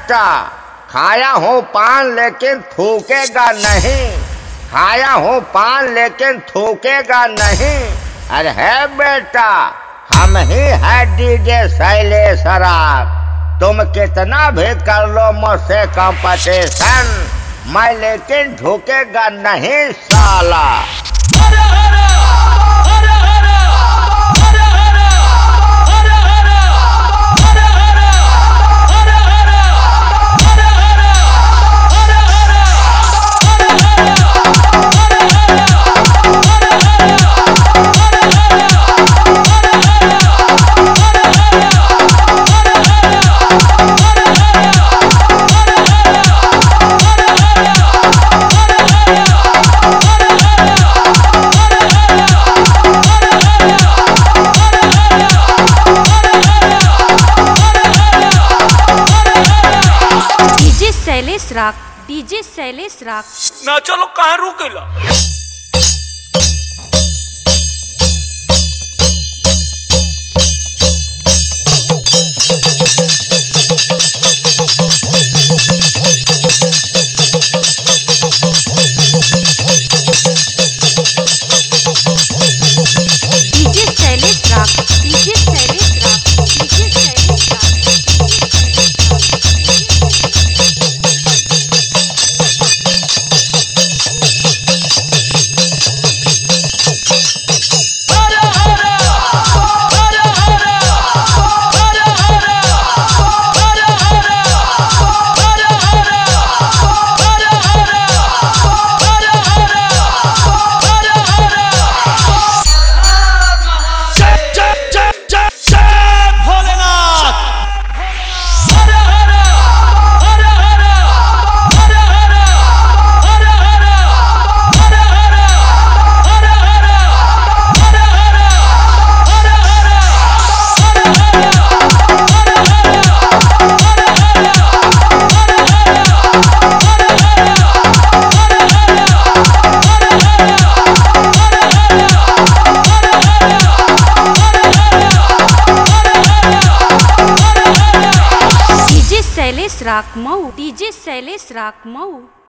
बेटा, खाया हूँ पान लेकिन थूकेगा नहीं, खाया हूँ पान लेकिन थूकेगा नहीं। अरे है बेटा, हम ही है डीजे शैलेश राग, तुम कितना भी कर लो मुझसे कंपटीशन, मैं लेकिन झुकेगा नहीं साला। शैलेश राग, डीजे शैलेश राग। ना चलो कहाँ रुकेला। डीजे शैलेश राग, डीजे शैलेश राग, डीजे शैलेश राग। शैलेश राग मऊ, डीजे शैलेश राग मऊ।